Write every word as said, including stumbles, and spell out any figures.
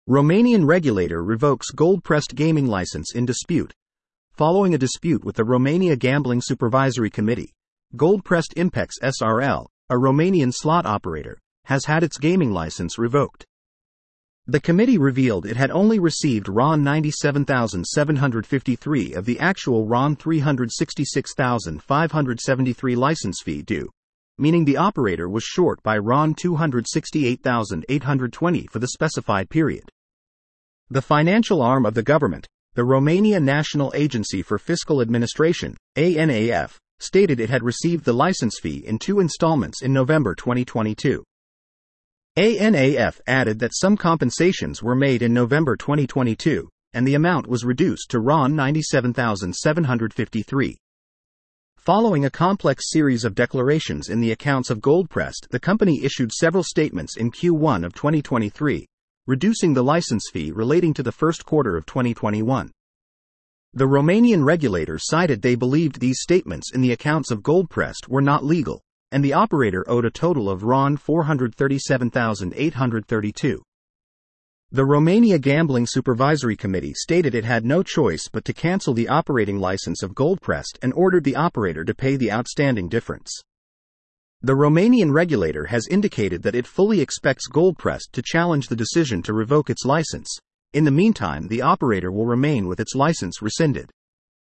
Romanian regulator revokes Goldprest gaming license in dispute. Following a dispute with the Romania Gambling Supervisory Committee, Goldprest Impex S R L, a Romanian slot operator, has had its gaming license revoked. The committee revealed it had only received R O N ninety-seven thousand seven hundred fifty-three of the actual R O N three hundred sixty-six thousand five hundred seventy-three license fee due, meaning the operator was short by R O N two hundred sixty-eight thousand eight hundred twenty for the specified period. The financial arm of the government, the Romania National Agency for Fiscal Administration, A N A F, stated it had received the license fee in two installments in November twenty twenty-two. A N A F added that some compensations were made in November twenty twenty-two, and the amount was reduced to R O N ninety-seven thousand seven hundred fifty-three. Following a complex series of declarations in the accounts of Goldprest, the company issued several statements in Q one of twenty twenty-three, reducing the license fee relating to the first quarter of twenty twenty-one. The Romanian regulator cited they believed these statements in the accounts of Goldprest were not legal, and the operator owed a total of R O N four hundred thirty-seven thousand eight hundred thirty-two. The Romania Gambling Supervisory Committee stated it had no choice but to cancel the operating license of Goldprest and ordered the operator to pay the outstanding difference. The Romanian regulator has indicated that it fully expects Goldprest to challenge the decision to revoke its license. In the meantime, the operator will remain with its license rescinded.